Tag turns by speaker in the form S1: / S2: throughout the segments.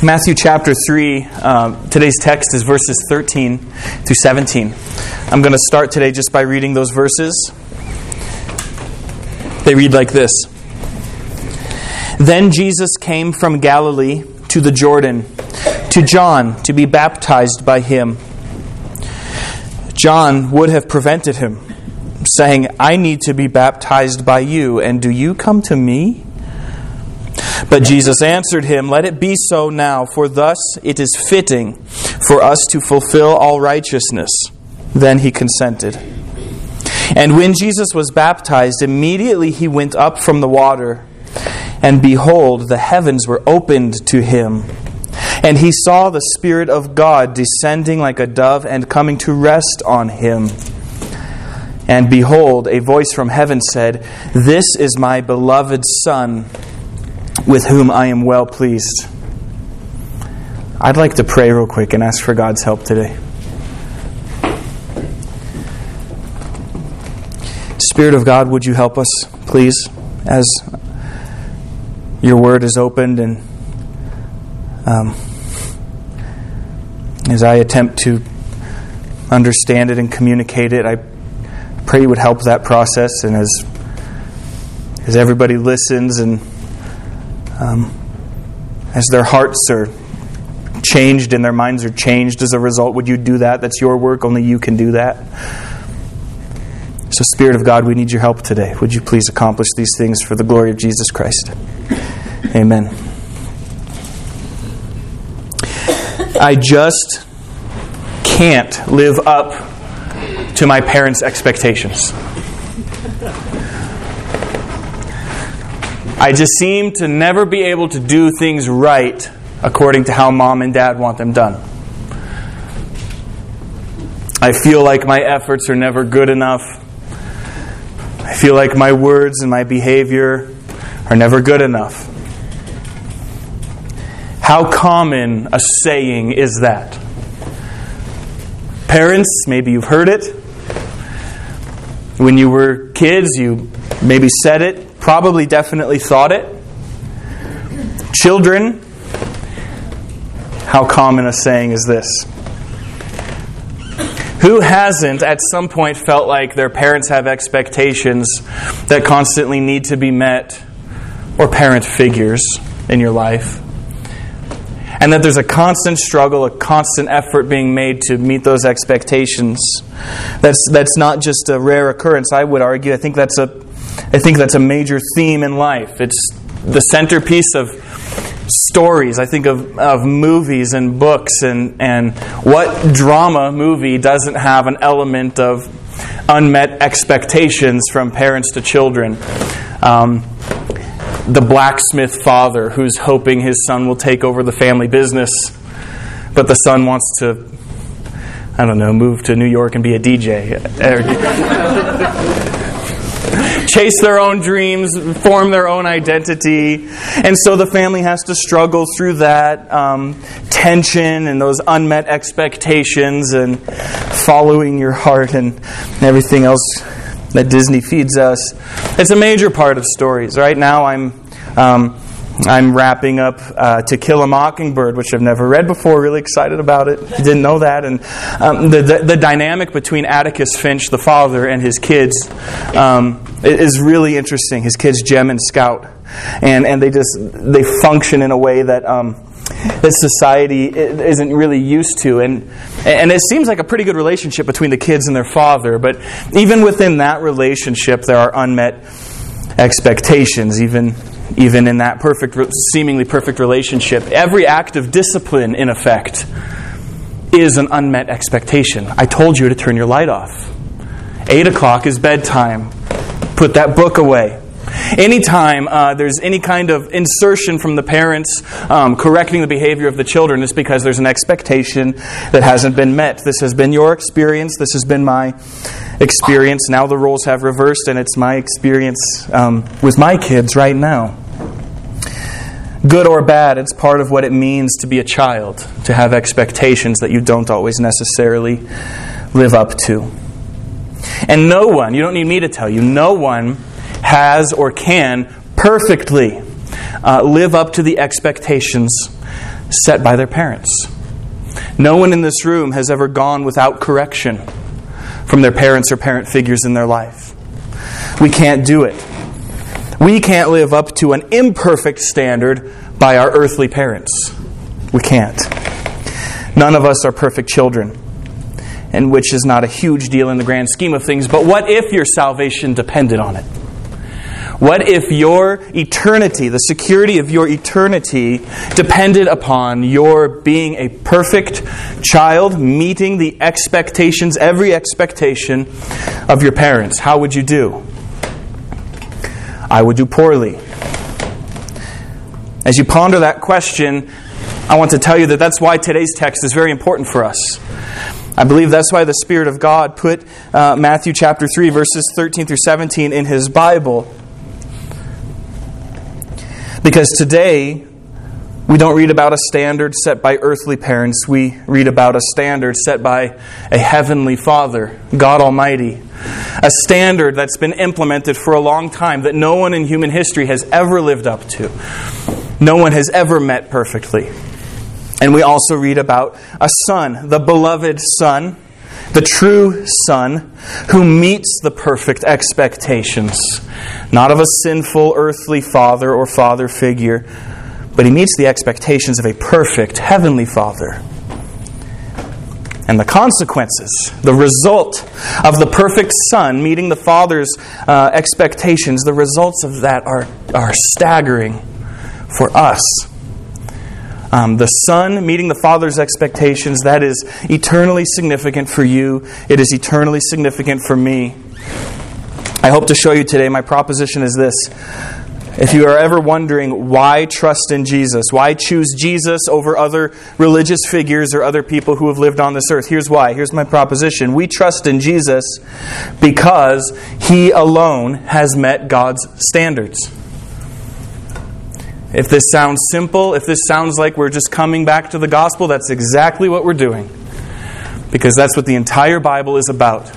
S1: Matthew chapter 3, today's text is verses 13 through 17. I'm going to start today just by reading those verses. They read like this. Then Jesus came from Galilee to the Jordan, to John, to be baptized by him. John would have prevented him, saying, I need to be baptized by you, and do you come to me? But Jesus answered him, Let it be so now, for thus it is fitting for us to fulfill all righteousness. Then he consented. And when Jesus was baptized, immediately he went up from the water, and behold, the heavens were opened to him. And he saw the Spirit of God descending like a dove and coming to rest on him. And behold, a voice from heaven said, This is my beloved Son, with whom I am well pleased. I'd like to pray real quick and ask for God's help today. Spirit of God, would you help us, please, as your word is opened and as I attempt to understand it and communicate it, I pray you would help that process, and as everybody listens and as their hearts are changed and their minds are changed as a result, would you do that? That's your work. Only you can do that. So, Spirit of God, we need your help today. Would you please accomplish these things for the glory of Jesus Christ? Amen. I just can't live up to my parents' expectations. I just seem to never be able to do things right according to how mom and dad want them done. I feel like my efforts are never good enough. I feel like my words and my behavior are never good enough. How common a saying is that? Parents, maybe you've heard it. When you were kids, you maybe said it. Probably definitely thought it. Children, how common a saying is this? Who hasn't at some point felt like their parents have expectations that constantly need to be met, or parent figures in your life? And that there's a constant struggle, a constant effort being made to meet those expectations. That's not just a rare occurrence, I would argue. I think that's a major theme in life. It's the centerpiece of stories. I think of movies and books, and what drama movie doesn't have an element of unmet expectations from parents to children? The blacksmith father who's hoping his son will take over the family business, but the son wants to, move to New York and be a DJ. Chase their own dreams, form their own identity. And so the family has to struggle through that tension and those unmet expectations and following your heart and everything else that Disney feeds us. It's a major part of stories. Right now I'm wrapping up To Kill a Mockingbird, which I've never read before. Really excited about it. Didn't know that. And the dynamic between Atticus Finch, the father, and his kids is really interesting. His kids, Jem and Scout, and they function in a way that society isn't really used to, and it seems like a pretty good relationship between the kids and their father. But even within that relationship, there are unmet expectations. Even in that seemingly perfect relationship, every act of discipline, in effect, is an unmet expectation. I told you to turn your light off. 8 o'clock is bedtime. Put that book away. Anytime there's any kind of insertion from the parents correcting the behavior of the children, it's because there's an expectation that hasn't been met. This has been your experience. This has been my experience. Now the roles have reversed, and it's my experience with my kids right now. Good or bad, it's part of what it means to be a child, to have expectations that you don't always necessarily live up to. And no one, you don't need me to tell you, no one has or can perfectly live up to the expectations set by their parents. No one in this room has ever gone without correction from their parents or parent figures in their life. We can't do it. We can't live up to an imperfect standard by our earthly parents. We can't. None of us are perfect children, and which is not a huge deal in the grand scheme of things. But what if your salvation depended on it? What if your eternity, the security of your eternity, depended upon your being a perfect child, meeting the expectations, every expectation of your parents? How would you do? I would do poorly. As you ponder that question, I want to tell you that that's why today's text is very important for us. I believe that's why the Spirit of God put Matthew chapter 3, verses 13 through 17 in His Bible. Because today, we don't read about a standard set by earthly parents. We read about a standard set by a heavenly Father, God Almighty. A standard that's been implemented for a long time that no one in human history has ever lived up to. No one has ever met perfectly. And we also read about a Son, the beloved Son, the true Son, who meets the perfect expectations, not of a sinful earthly father or father figure, but He meets the expectations of a perfect heavenly Father. And the consequences, the result of the perfect Son meeting the Father's expectations, the results of that are staggering for us. The Son meeting the Father's expectations, that is eternally significant for you. It is eternally significant for me. I hope to show you today, my proposition is this. If you are ever wondering why trust in Jesus, why choose Jesus over other religious figures or other people who have lived on this earth, here's why. Here's my proposition. We trust in Jesus because He alone has met God's standards. If this sounds simple, if this sounds like we're just coming back to the gospel, that's exactly what we're doing. Because that's what the entire Bible is about.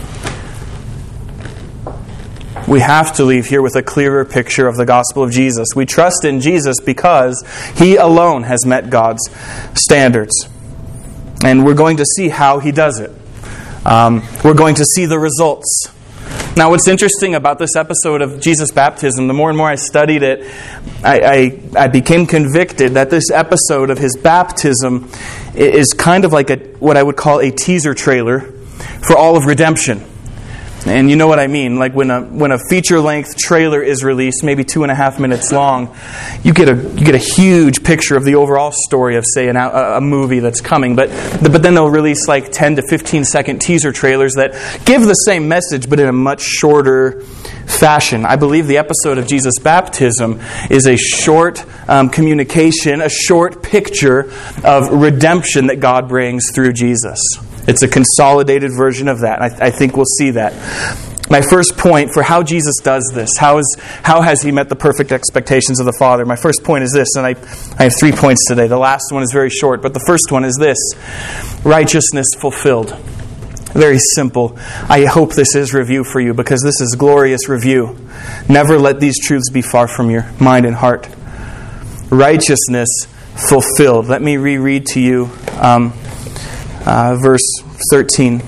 S1: We have to leave here with a clearer picture of the gospel of Jesus. We trust in Jesus because He alone has met God's standards. And we're going to see how He does it. We're going to see the results. Now, what's interesting about this episode of Jesus' baptism, the more and more I studied it, I became convicted that this episode of His baptism is kind of like what I would call a teaser trailer for all of redemption. And you know what I mean. Like when a feature-length trailer is released, maybe 2.5 minutes long, you get a huge picture of the overall story of, say, a movie that's coming. But then they'll release like 10 to 15-second teaser trailers that give the same message, but in a much shorter fashion. I believe the episode of Jesus' baptism is a short communication, a short picture of redemption that God brings through Jesus. It's a consolidated version of that. I think we'll see that. My first point for how Jesus does this, how has He met the perfect expectations of the Father? My first point is this, and I have 3 points today. The last one is very short, but the first one is this: righteousness fulfilled. Very simple. I hope this is review for you, because this is glorious review. Never let these truths be far from your mind and heart. Righteousness fulfilled. Let me reread to you verse 13.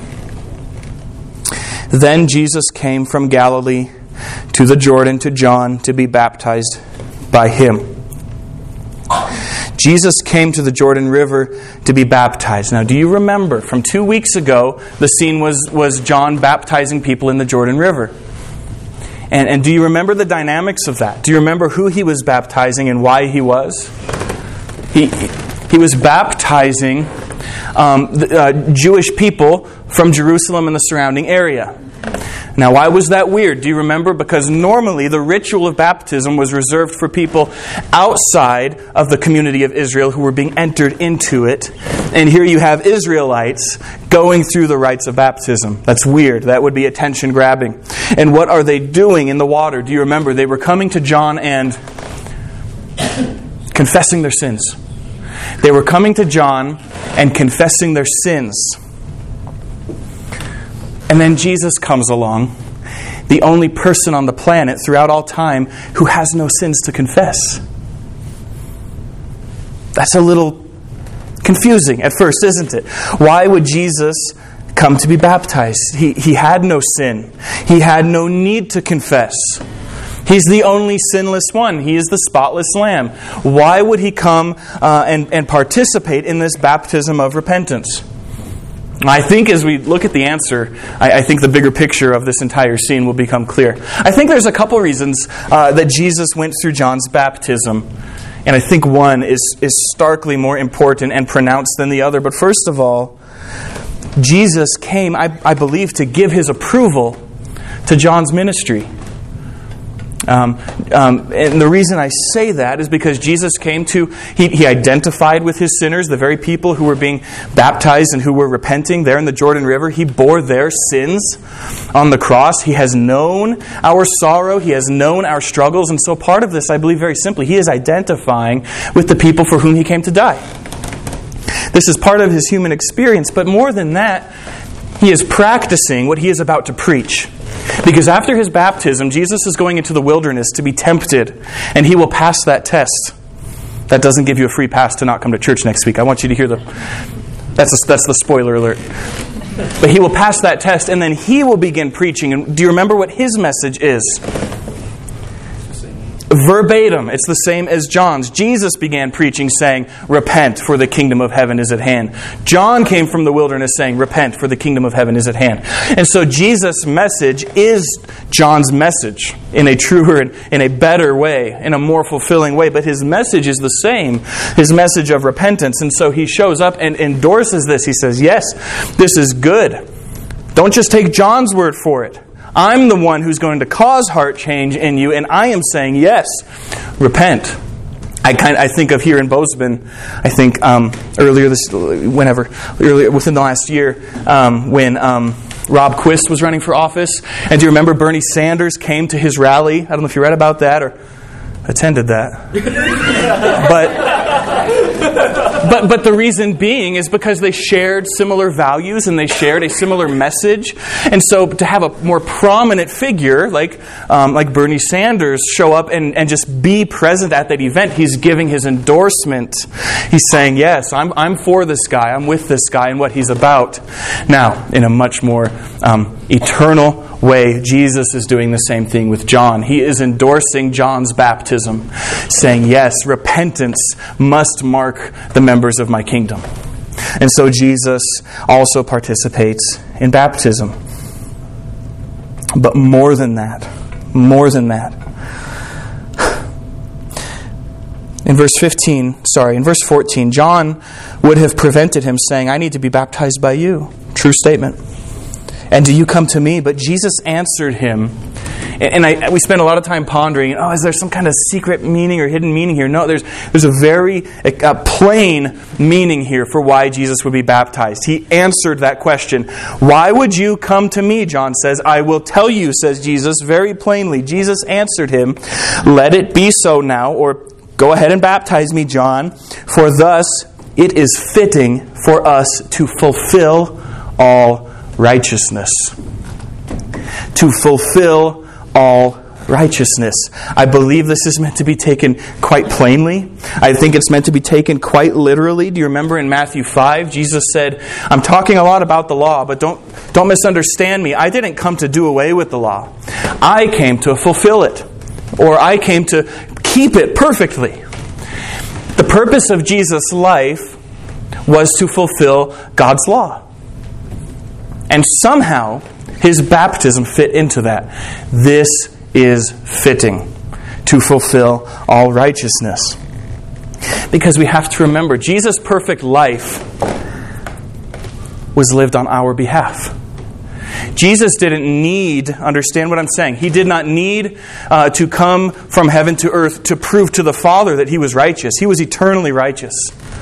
S1: Then Jesus came from Galilee to the Jordan to John to be baptized by him. Jesus came to the Jordan River to be baptized. Now, do you remember from 2 weeks ago, the scene was John baptizing people in the Jordan River? And do you remember the dynamics of that? Do you remember who he was baptizing and why he was? He was baptizing Jewish people from Jerusalem and the surrounding area. Now, why was that weird? Do you remember? Because normally the ritual of baptism was reserved for people outside of the community of Israel who were being entered into it. And here you have Israelites going through the rites of baptism. That's weird. That would be attention grabbing. And what are they doing in the water? Do you remember? They were coming to John and confessing their sins. They were coming to John and confessing their sins. And then Jesus comes along, the only person on the planet throughout all time who has no sins to confess. That's a little confusing at first, isn't it? Why would Jesus come to be baptized? He had no sin. He had no need to confess. He's the only sinless one. He is the spotless lamb. Why would he come and participate in this baptism of repentance? I think as we look at the answer, I think the bigger picture of this entire scene will become clear. I think there's a couple reasons that Jesus went through John's baptism. And I think one is starkly more important and pronounced than the other. But first of all, Jesus came, I believe, to give his approval to John's ministry. And the reason I say that is because Jesus came he identified with his sinners, the very people who were being baptized and who were repenting there in the Jordan River. He bore their sins on the cross. He has known our sorrow. He has known our struggles. And so part of this, I believe very simply, he is identifying with the people for whom he came to die. This is part of his human experience, but more than that, he is practicing what he is about to preach. Because after his baptism, Jesus is going into the wilderness to be tempted, and he will pass that test. That doesn't give you a free pass to not come to church next week. I want you to hear that's the spoiler alert. But he will pass that test, and then he will begin preaching. And do you remember what his message is? Verbatim, it's the same as John's. Jesus began preaching saying, "Repent, for the kingdom of heaven is at hand." John came from the wilderness saying, "Repent, for the kingdom of heaven is at hand." And so Jesus' message is John's message in a truer, in a better way, in a more fulfilling way. But his message is the same, his message of repentance. And so he shows up and endorses this. He says, yes, this is good. Don't just take John's word for it. I'm the one who's going to cause heart change in you, and I am saying, yes, repent. I think of here in Bozeman, I think earlier within the last year, when Rob Quist was running for office, and do you remember Bernie Sanders came to his rally? I don't know if you read about that or attended that. But the reason being is because they shared similar values and they shared a similar message. And so to have a more prominent figure like Bernie Sanders show up and just be present at that event, he's giving his endorsement. He's saying, yes, I'm for this guy. I'm with this guy and what he's about. Now, in a much more eternal way, Jesus is doing the same thing with John. He is endorsing John's baptism, saying, yes, repentance must mark the members of my kingdom. And so Jesus also participates in baptism. But more than that, in verse 14, John would have prevented him saying, I need to be baptized by you. True statement. And do you come to me? But Jesus answered him. And we spend a lot of time pondering, is there some kind of secret meaning or hidden meaning here? No, there's a very plain meaning here for why Jesus would be baptized. He answered that question. Why would you come to me, John says. I will tell you, says Jesus, very plainly. Jesus answered him, let it be so now, or go ahead and baptize me, John, for thus it is fitting for us to fulfill all righteousness. To fulfill all righteousness. I believe this is meant to be taken quite plainly. I think it's meant to be taken quite literally. Do you remember in Matthew 5, Jesus said, I'm talking a lot about the law, but don't misunderstand me. I didn't come to do away with the law. I came to fulfill it. Or I came to keep it perfectly. The purpose of Jesus' life was to fulfill God's law. And somehow, his baptism fit into that. This is fitting to fulfill all righteousness. Because we have to remember, Jesus' perfect life was lived on our behalf. Jesus didn't need, understand what I'm saying, he did not need to come from heaven to earth to prove to the Father that he was righteous. He was eternally righteous.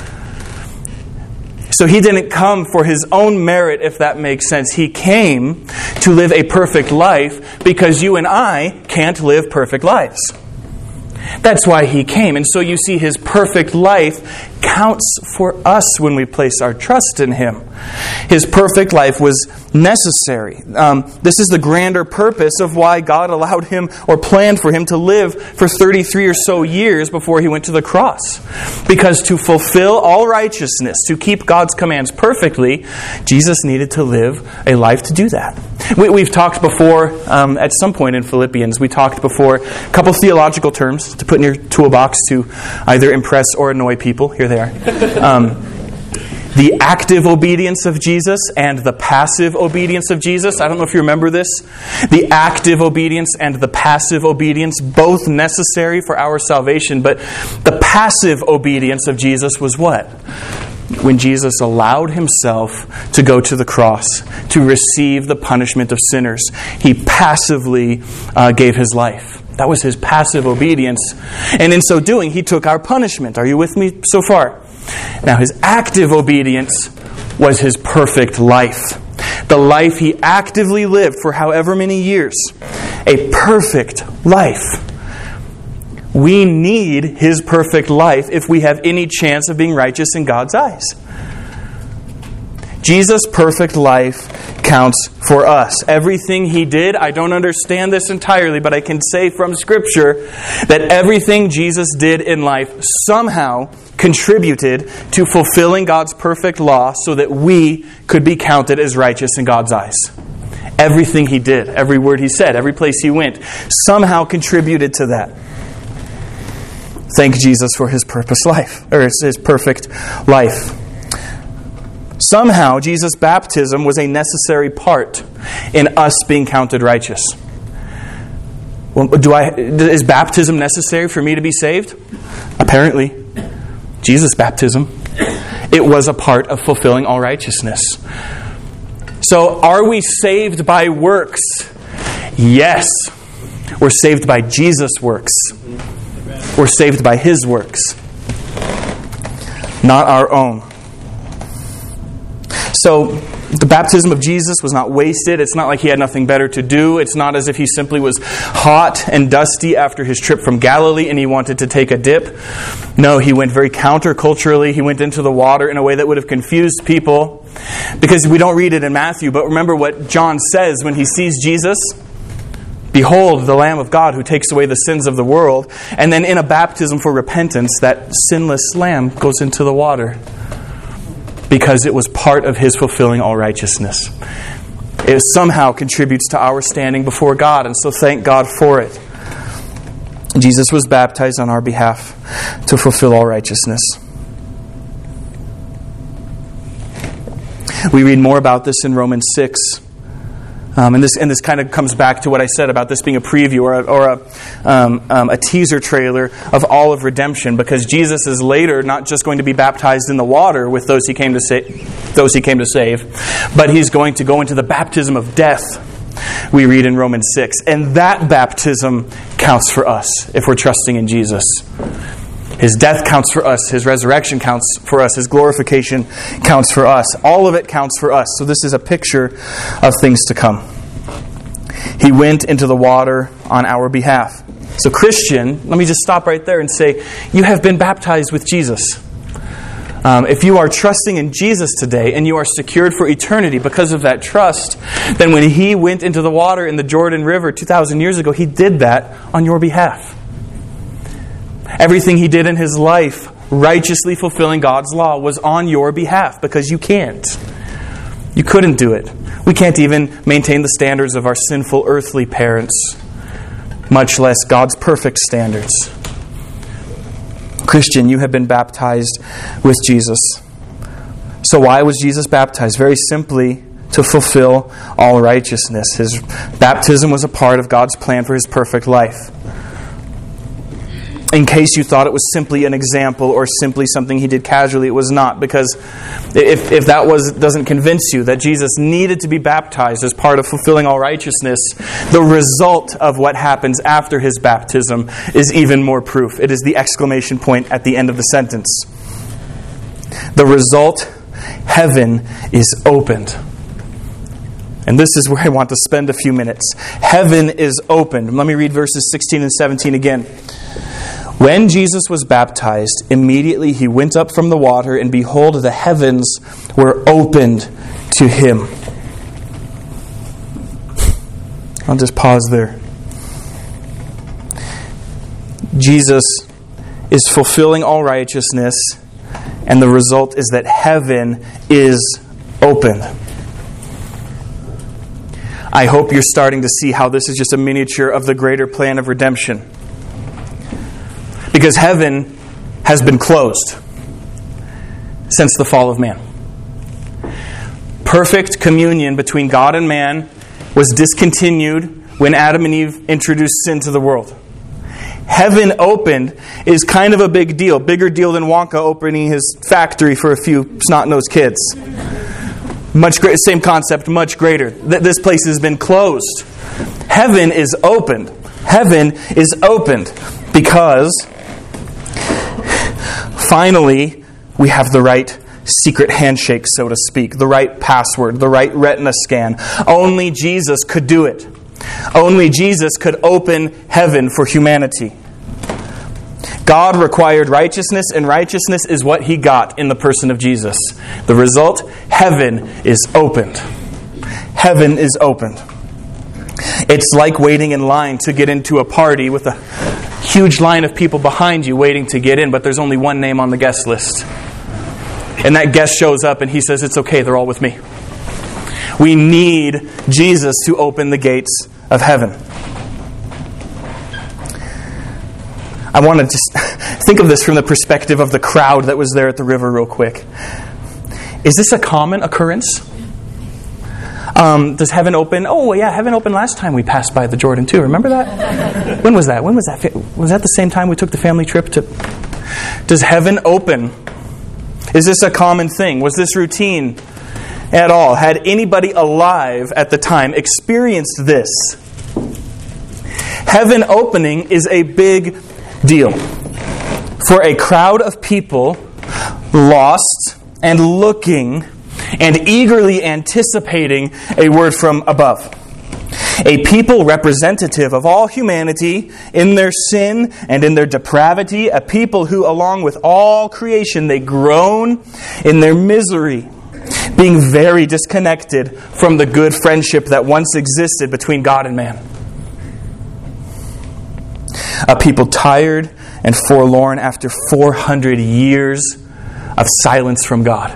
S1: So he didn't come for his own merit, if that makes sense. He came to live a perfect life because you and I can't live perfect lives. That's why he came. And so you see, his perfect life counts for us when we place our trust in him. His perfect life was necessary. This is the grander purpose of why God allowed him or planned for him to live for 33 or so years before he went to the cross. Because to fulfill all righteousness, to keep God's commands perfectly, Jesus needed to live a life to do that. We've talked before, at some point in Philippians, we talked before a couple theological terms to put in your toolbox to either impress or annoy people. Here they are. The active obedience of Jesus and the passive obedience of Jesus. I don't know if you remember this. The active obedience and the passive obedience, both necessary for our salvation. But the passive obedience of Jesus was what? When Jesus allowed himself to go to the cross, to receive the punishment of sinners, he passively gave his life. That was his passive obedience. And in so doing, he took our punishment. Are you with me so far? Now, his active obedience was his perfect life. The life he actively lived for however many years. A perfect life. We need his perfect life if we have any chance of being righteous in God's eyes. Jesus' perfect life counts for us. Everything he did, I don't understand this entirely, but I can say from Scripture that everything Jesus did in life somehow contributed to fulfilling God's perfect law so that we could be counted as righteous in God's eyes. Everything he did, every word he said, every place he went, somehow contributed to that. Thank Jesus for his purpose life, or his perfect life. Somehow, Jesus' baptism was a necessary part in us being counted righteous. Well, is baptism necessary for me to be saved? Apparently. Jesus' baptism, it was a part of fulfilling all righteousness. So, are we saved by works? Yes. We're saved by Jesus' works. We're saved by his works, not our own. So, the baptism of Jesus was not wasted. It's not like he had nothing better to do. It's not as if he simply was hot and dusty after his trip from Galilee and he wanted to take a dip. No, he went very counterculturally. He went into the water in a way that would have confused people. Because we don't read it in Matthew, but remember what John says when he sees Jesus? Behold, the Lamb of God who takes away the sins of the world. And then in a baptism for repentance, that sinless Lamb goes into the water. Because it was part of his fulfilling all righteousness. It somehow contributes to our standing before God, and so thank God for it. Jesus was baptized on our behalf to fulfill all righteousness. We read more about this in Romans 6. And this kind of comes back to what I said about this being a preview or a teaser trailer of all of redemption, because Jesus is later not just going to be baptized in the water with those he came to save, but he's going to go into the baptism of death. We read in Romans 6, and that baptism counts for us if we're trusting in Jesus. His death counts for us. His resurrection counts for us. His glorification counts for us. All of it counts for us. So this is a picture of things to come. He went into the water on our behalf. So Christian, let me just stop right there and say, you have been baptized with Jesus. If you are trusting in Jesus today and you are secured for eternity because of that trust, then when he went into the water in the Jordan River 2,000 years ago, he did that on your behalf. Everything he did in his life, righteously fulfilling God's law, was on your behalf because you can't. You couldn't do it. We can't even maintain the standards of our sinful earthly parents, much less God's perfect standards. Christian, you have been baptized with Jesus. So why was Jesus baptized? Very simply, to fulfill all righteousness. His baptism was a part of God's plan for his perfect life. In case you thought it was simply an example or simply something he did casually, it was not. Because if that doesn't convince you that Jesus needed to be baptized as part of fulfilling all righteousness, the result of what happens after his baptism is even more proof. It is the exclamation point at the end of the sentence. The result, heaven is opened. And this is where I want to spend a few minutes. Heaven is opened. Let me read verses 16 and 17 again. When Jesus was baptized, immediately he went up from the water, and behold, the heavens were opened to him. I'll just pause there. Jesus is fulfilling all righteousness, and the result is that heaven is opened. I hope you're starting to see how this is just a miniature of the greater plan of redemption. Because heaven has been closed since the fall of man. Perfect communion between God and man was discontinued when Adam and Eve introduced sin to the world. Heaven opened is kind of a big deal. Bigger deal than Wonka opening his factory for a few snot-nosed kids. Much greater, same concept, much greater. This place has been closed. Heaven is opened. Heaven is opened because finally we have the right secret handshake, so to speak, the right password, the right retina scan. Only Jesus could do it. Only Jesus could open heaven for humanity. God required righteousness, and righteousness is what he got in the person of Jesus. The result, heaven is opened. Heaven is opened. It's like waiting in line to get into a party with a huge line of people behind you waiting to get in, but there's only one name on the guest list. And that guest shows up and he says, "It's okay, they're all with me." We need Jesus to open the gates of heaven. I want to just think of this from the perspective of the crowd that was there at the river real quick. Is this a common occurrence? Does heaven open? Oh, yeah, heaven opened last time we passed by the Jordan too. Remember that? When was that? Was that the same time we took the family trip to... Does heaven open? Is this a common thing? Was this routine at all? Had anybody alive at the time experienced this? Heaven opening is a big deal. For a crowd of people lost and looking and eagerly anticipating a word from above. A people representative of all humanity in their sin and in their depravity. A people who, along with all creation, they groan in their misery, being very disconnected from the good friendship that once existed between God and man. A people tired and forlorn after 400 years of silence from God.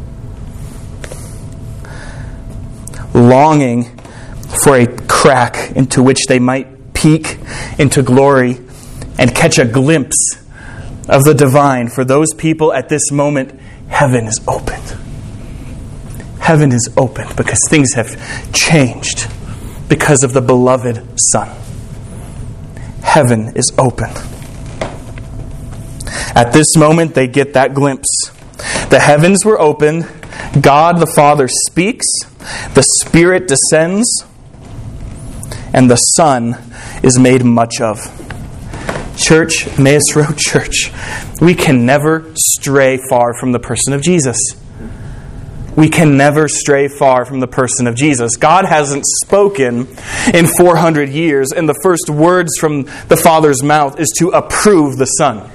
S1: Longing for a crack into which they might peek into glory and catch a glimpse of the divine. For those people at this moment, heaven is opened. Heaven is opened because things have changed because of the beloved Son. Heaven is open. At this moment, they get that glimpse. The heavens were opened. God the Father speaks. The Spirit descends. And the Son is made much of. Church, Emmaus Road Church, we can never stray far from the person of Jesus. We can never stray far from the person of Jesus. God hasn't spoken in 400 years, and the first words from the Father's mouth is to approve the Son.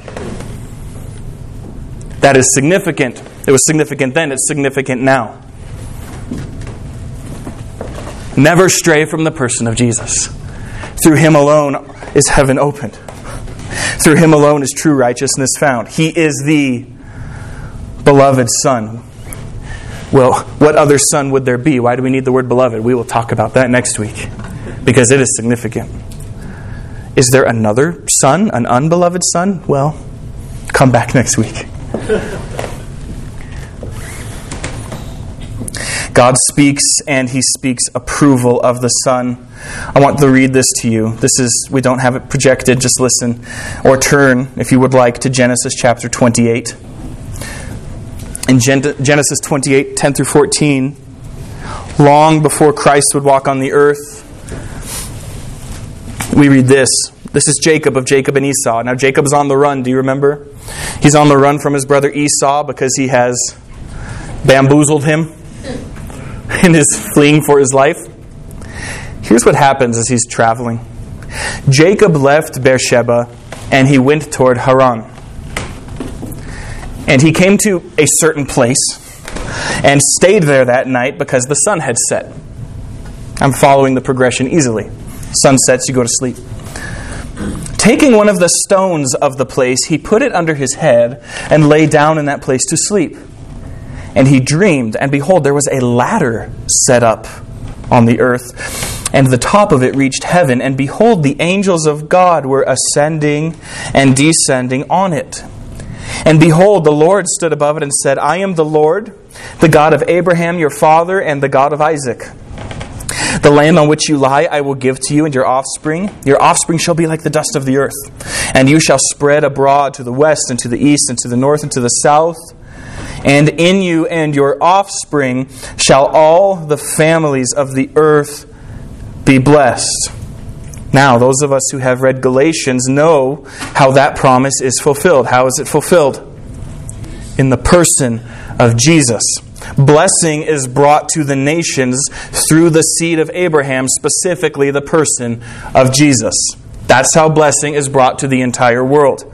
S1: That is significant. It was significant then, it's significant now. Never stray from the person of Jesus. Through Him alone is heaven opened. Through Him alone is true righteousness found. He is the beloved Son. Well, what other son would there be? Why do we need the word beloved? We will talk about that next week, because it is significant. Is there another son, an unbeloved son? Well, come back next week. God speaks, and He speaks approval of the Son. I want to read this to you. We don't have it projected, just listen. Or turn, if you would like, to Genesis chapter 28. In Genesis 28, 10 through 14, long before Christ would walk on the earth, we read this. This is Jacob of Jacob and Esau. Now Jacob's on the run, do you remember? He's on the run from his brother Esau because he has bamboozled him and is fleeing for his life. Here's what happens as he's traveling. Jacob left Beersheba and he went toward Haran. And he came to a certain place and stayed there that night because the sun had set. I'm following the progression easily. Sun sets, you go to sleep. Taking one of the stones of the place, he put it under his head and lay down in that place to sleep. And he dreamed, and behold, there was a ladder set up on the earth, and the top of it reached heaven. And behold, the angels of God were ascending and descending on it. And behold, the Lord stood above it and said, I am the Lord, the God of Abraham your father, and the God of Isaac. The land on which you lie I will give to you and your offspring. Your offspring shall be like the dust of the earth. And you shall spread abroad to the west and to the east and to the north and to the south. And in you and your offspring shall all the families of the earth be blessed. Now, those of us who have read Galatians know how that promise is fulfilled. How is it fulfilled? In the person of Jesus. Blessing is brought to the nations through the seed of Abraham, specifically the person of Jesus. That's how blessing is brought to the entire world.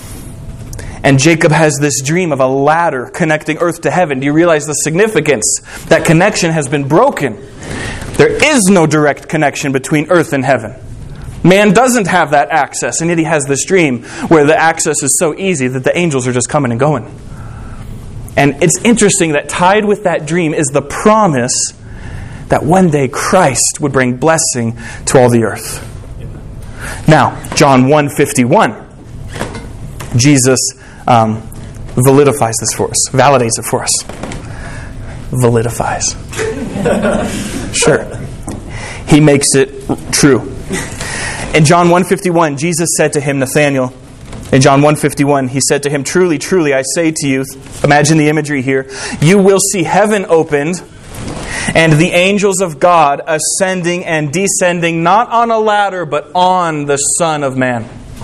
S1: And Jacob has this dream of a ladder connecting earth to heaven. Do you realize the significance? That connection has been broken. There is no direct connection between earth and heaven. Man doesn't have that access, and yet he has this dream where the access is so easy that the angels are just coming and going. And it's interesting that tied with that dream is the promise that one day Christ would bring blessing to all the earth. Now, John 1:51, Jesus validifies this for us, validates it for us. Validifies. Sure. He makes it true. In John 1:51, Jesus said to him, Nathanael, in John 1:51, he said to him, Truly, truly, I say to you, imagine the imagery here, you will see heaven opened and the angels of God ascending and descending, not on a ladder, but on the Son of Man.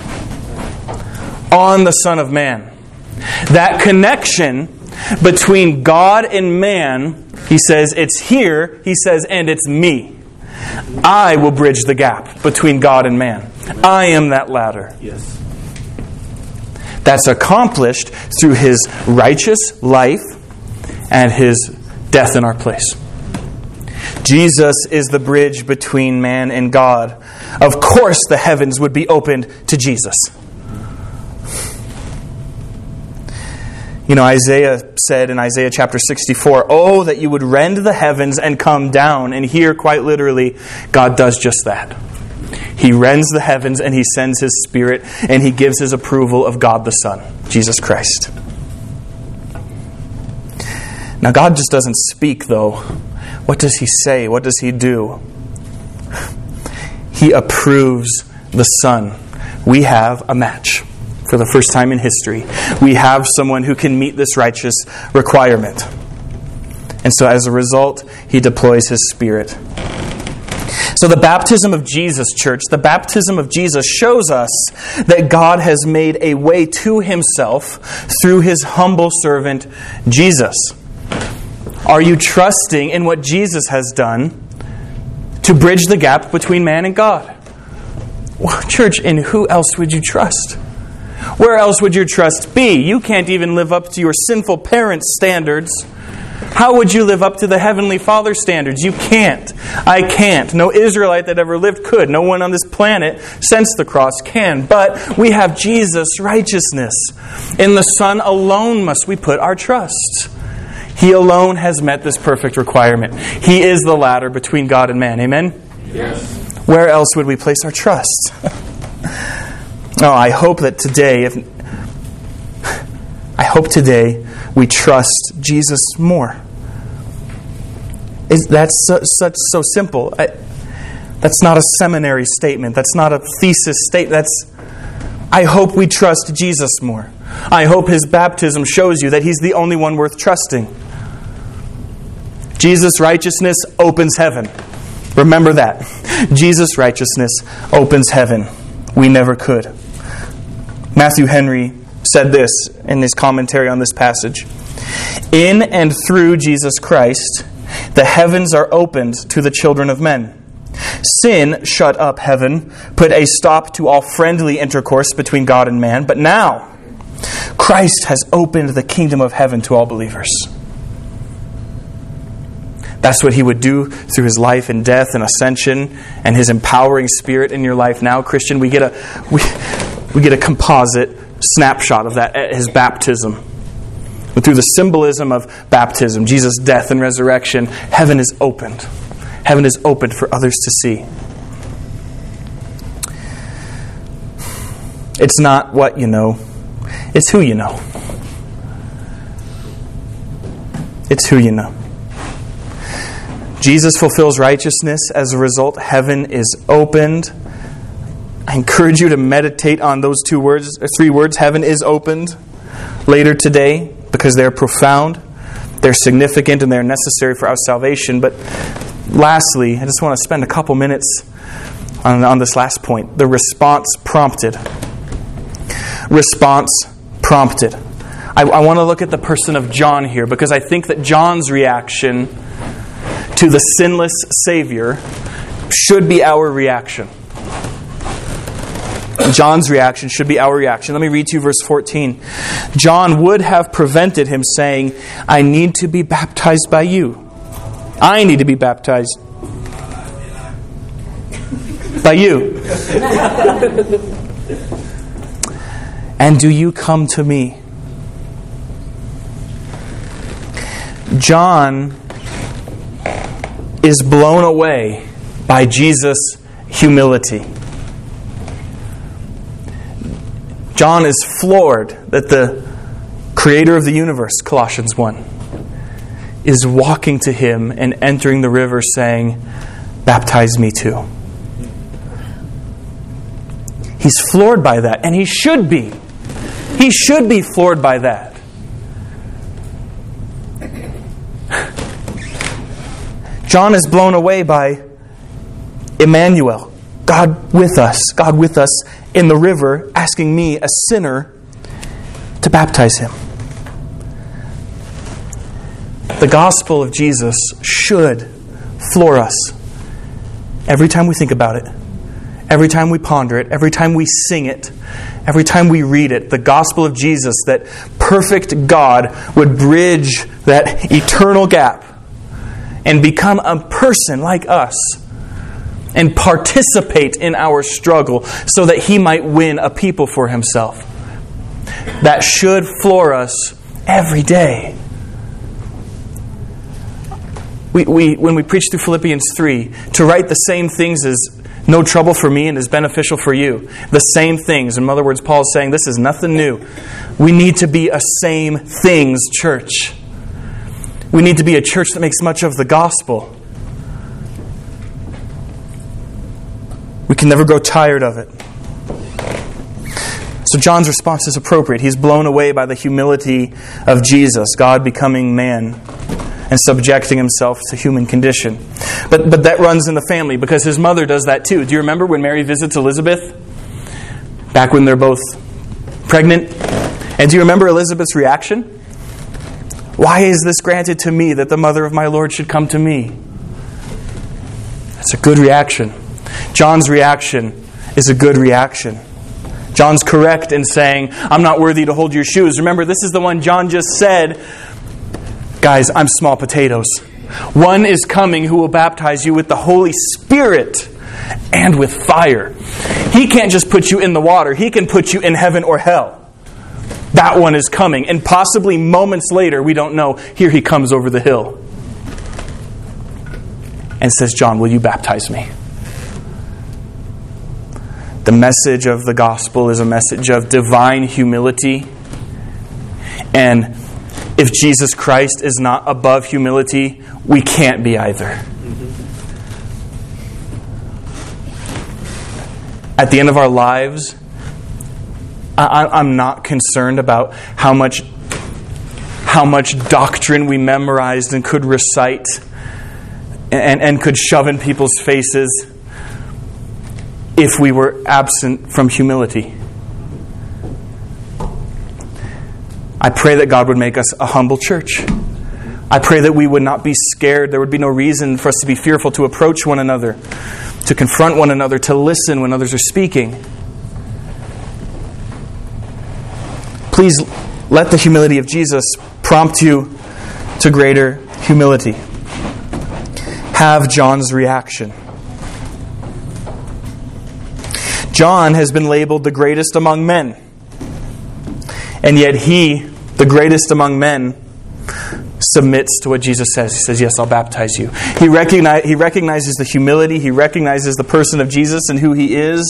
S1: On the Son of Man. That connection between God and man, he says, it's here, he says, and it's me. I will bridge the gap between God and man. I am that ladder.
S2: Yes.
S1: That's accomplished through His righteous life and His death in our place. Jesus is the bridge between man and God. Of course the heavens would be opened to Jesus. You know, Isaiah said in Isaiah chapter 64, Oh, that you would rend the heavens and come down. And here, quite literally, God does just that. He rends the heavens and He sends His Spirit and He gives His approval of God the Son, Jesus Christ. Now, God just doesn't speak, though. What does He say? What does He do? He approves the Son. We have a match. For the first time in history, we have someone who can meet this righteous requirement. And so as a result, He deploys His Spirit. So the baptism of Jesus, church, the baptism of Jesus shows us that God has made a way to Himself through His humble servant, Jesus. Are you trusting in what Jesus has done to bridge the gap between man and God? Well, church, in who else would you trust? Where else would your trust be? You can't even live up to your sinful parents' standards. How would you live up to the Heavenly Father's standards? You can't. I can't. No Israelite that ever lived could. No one on this planet since the cross can. But we have Jesus' righteousness. In the Son alone must we put our trust. He alone has met this perfect requirement. He is the ladder between God and man. Amen?
S2: Yes.
S1: Where else would we place our trust? Oh, I hope today we trust Jesus more. That's so simple. That's not a seminary statement. That's not a thesis statement. I hope we trust Jesus more. I hope His baptism shows you that He's the only one worth trusting. Jesus' righteousness opens heaven. Remember that. Jesus' righteousness opens heaven. We never could. Matthew Henry said this in his commentary on this passage. In and through Jesus Christ, the heavens are opened to the children of men. Sin shut up heaven, put a stop to all friendly intercourse between God and man. But now, Christ has opened the kingdom of heaven to all believers. That's what He would do through His life and death and ascension and His empowering Spirit in your life. Now, Christian, we get a composite snapshot of that at His baptism. But through the symbolism of baptism, Jesus' death and resurrection, heaven is opened. Heaven is opened for others to see. It's not what you know, it's who you know. It's who you know. Jesus fulfills righteousness. As a result, heaven is opened. I encourage you to meditate on those 3 words, heaven is opened, later today, because they're profound, they're significant, and they're necessary for our salvation. But lastly, I just want to spend a couple minutes on this last point. The response prompted. Response prompted. I want to look at the person of John here, because I think that John's reaction to the sinless Savior should be our reaction. John's reaction should be our reaction. Let me read to you verse 14. John would have prevented him, saying, I need to be baptized by you. I need to be baptized by you. And do you come to me? John is blown away by Jesus' humility. John is floored that the creator of the universe, Colossians 1, is walking to him and entering the river saying, baptize me too. He's floored by that, and he should be. He should be floored by that. John is blown away by Emmanuel, God with us in the river, asking me, a sinner, to baptize him. The gospel of Jesus should floor us every time we think about it, every time we ponder it, every time we sing it, every time we read it. The gospel of Jesus, that perfect God would bridge that eternal gap and become a person like us and participate in our struggle so that He might win a people for Himself. That should floor us every day. When we preach through Philippians 3, to write the same things is no trouble for me and is beneficial for you. The same things. In other words, Paul is saying this is nothing new. We need to be a same things church. We need to be a church that makes much of the gospel. We can never grow tired of it. So John's response is appropriate. He's blown away by the humility of Jesus, God becoming man and subjecting Himself to human condition. But that runs in the family, because His mother does that too. Do you remember when Mary visits Elizabeth? Back when they're both pregnant? And do you remember Elizabeth's reaction? Why is this granted to me, that the mother of my Lord should come to me? That's a good reaction. John's reaction is a good reaction. John's correct in saying, I'm not worthy to hold your shoes. Remember, this is the one John just said, guys, I'm small potatoes. One is coming who will baptize you with the Holy Spirit and with fire. He can't just put you in the water. He can put you in heaven or hell. That one is coming. And possibly moments later, we don't know, here He comes over the hill and says, John, will you baptize me? The message of the gospel is a message of divine humility. And if Jesus Christ is not above humility, we can't be either. At the end of our lives, I'm not concerned about how much doctrine we memorized and could recite and could shove in people's faces if we were absent from humility. I pray that God would make us a humble church. I pray that we would not be scared. There would be no reason for us to be fearful to approach one another. to confront one another, to listen when others are speaking. Please let the humility of Jesus prompt you to greater humility. Have John's reaction. John has been labeled the greatest among men. And yet he, the greatest among men, submits to what Jesus says. He says, yes, I'll baptize you. He recognizes the humility. He recognizes the person of Jesus and who he is.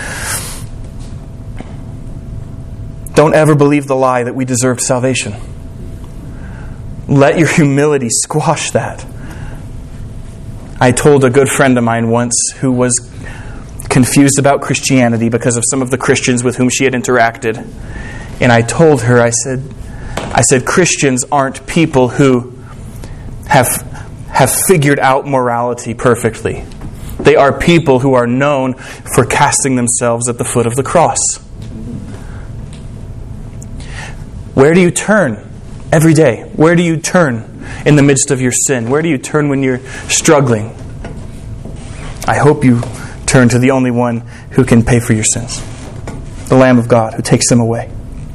S1: Don't ever believe the lie that we deserve salvation. Let your humility squash that. I told a good friend of mine once who was confused about Christianity because of some of the Christians with whom she had interacted. And I told her, I said, Christians aren't people who have figured out morality perfectly. They are people who are known for casting themselves at the foot of the cross. Where do you turn every day? Where do you turn in the midst of your sin? Where do you turn when you're struggling? I hope you turn to the only one who can pay for your sins, the Lamb of God who takes them away.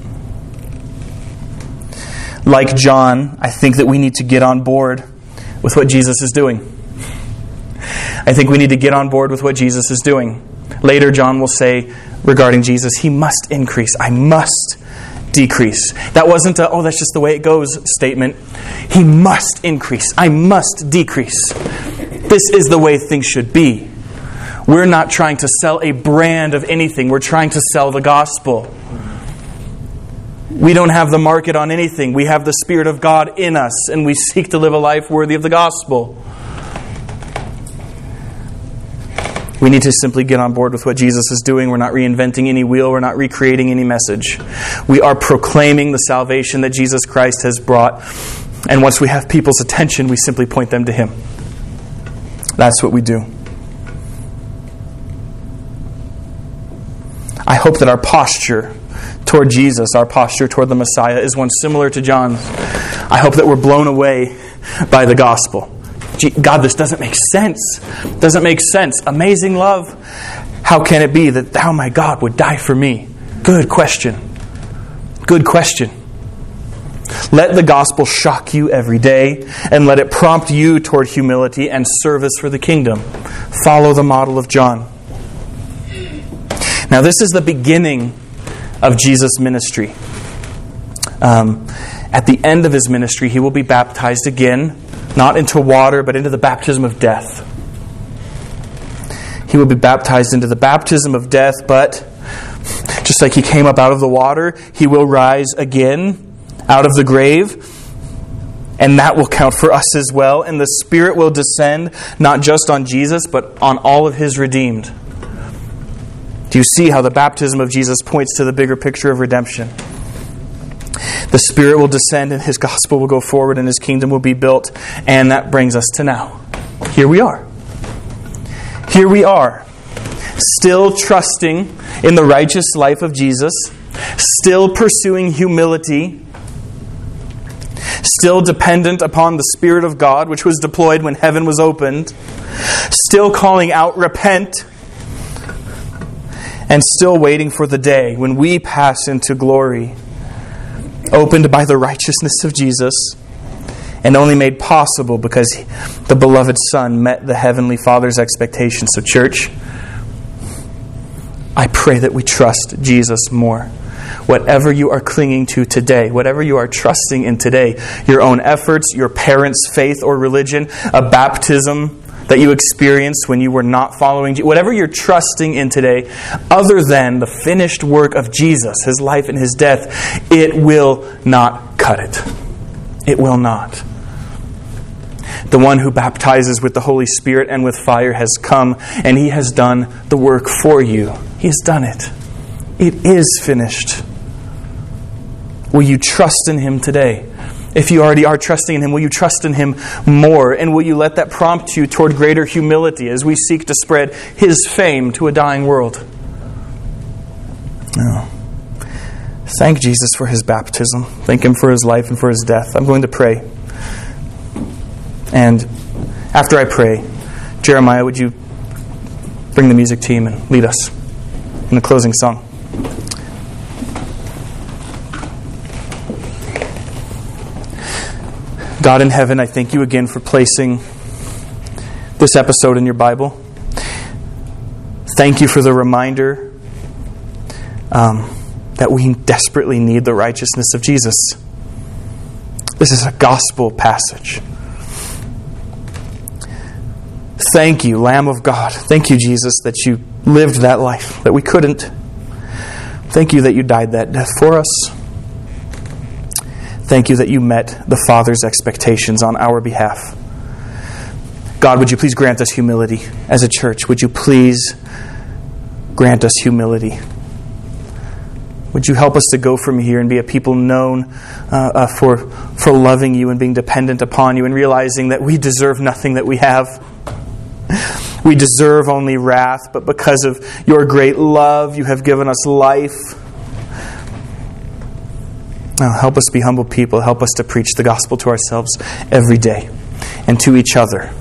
S1: Like John, I think that we need to get on board with what Jesus is doing. I think we need to get on board with what Jesus is doing. Later, John will say regarding Jesus, he must increase. I must decrease. That wasn't a, oh, that's just the way it goes statement. He must increase. I must decrease. This is the way things should be. We're not trying to sell a brand of anything. We're trying to sell the gospel. We don't have the market on anything. We have the Spirit of God in us, and we seek to live a life worthy of the gospel. We need to simply get on board with what Jesus is doing. We're not reinventing any wheel. We're not recreating any message. We are proclaiming the salvation that Jesus Christ has brought. And once we have people's attention, we simply point them to Him. That's what we do. I hope that our posture toward Jesus, our posture toward the Messiah, is one similar to John's. I hope that we're blown away by the gospel. God, this doesn't make sense. Doesn't make sense. Amazing love. How can it be that thou, my God, would die for me? Good question. Good question. Let the gospel shock you every day, and let it prompt you toward humility and service for the kingdom. Follow the model of John. Now, this is the beginning of Jesus' ministry. At the end of His ministry, He will be baptized again, not into water, but into the baptism of death. He will be baptized into the baptism of death, but just like He came up out of the water, He will rise again out of the grave, and that will count for us as well. And the Spirit will descend not just on Jesus, but on all of His redeemed. Do you see how the baptism of Jesus points to the bigger picture of redemption? The Spirit will descend and His gospel will go forward and His kingdom will be built. And that brings us to now. Here we are. Here we are. Still trusting in the righteous life of Jesus. Still pursuing humility. Still dependent upon the Spirit of God, which was deployed when heaven was opened. Still calling out, repent. And still waiting for the day when we pass into glory, opened by the righteousness of Jesus, and only made possible because the beloved Son met the Heavenly Father's expectations. So church, I pray that we trust Jesus more. Whatever you are clinging to today, whatever you are trusting in today, your own efforts, your parents' faith or religion, a baptism that you experienced when you were not following Jesus, whatever you're trusting in today, other than the finished work of Jesus, His life and His death, it will not cut it. It will not. The one who baptizes with the Holy Spirit and with fire has come, and He has done the work for you. He has done it. It is finished. Will you trust in Him today? If you already are trusting in Him, will you trust in Him more? And will you let that prompt you toward greater humility as we seek to spread His fame to a dying world? No. Thank Jesus for His baptism. Thank Him for His life and for His death. I'm going to pray. And after I pray, Jeremiah, would you bring the music team and lead us in the closing song. God in heaven, I thank you again for placing this episode in your Bible. Thank you for the reminder that we desperately need the righteousness of Jesus. This is a gospel passage. Thank you, Lamb of God. Thank you, Jesus, that you lived that life, that we couldn't. Thank you that you died that death for us. Thank you that you met the Father's expectations on our behalf. God, would you please grant us humility as a church? Would you please grant us humility? Would you help us to go from here and be a people known for loving you and being dependent upon you and realizing that we deserve nothing that we have. We deserve only wrath, but because of your great love, you have given us life. Now, help us be humble people. Help us to preach the gospel to ourselves every day and to each other.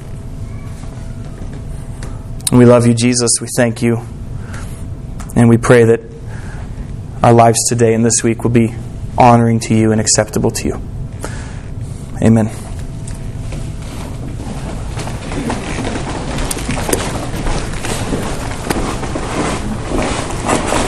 S1: And we love you, Jesus. We thank you. And we pray that our lives today and this week will be honoring to you and acceptable to you. Amen.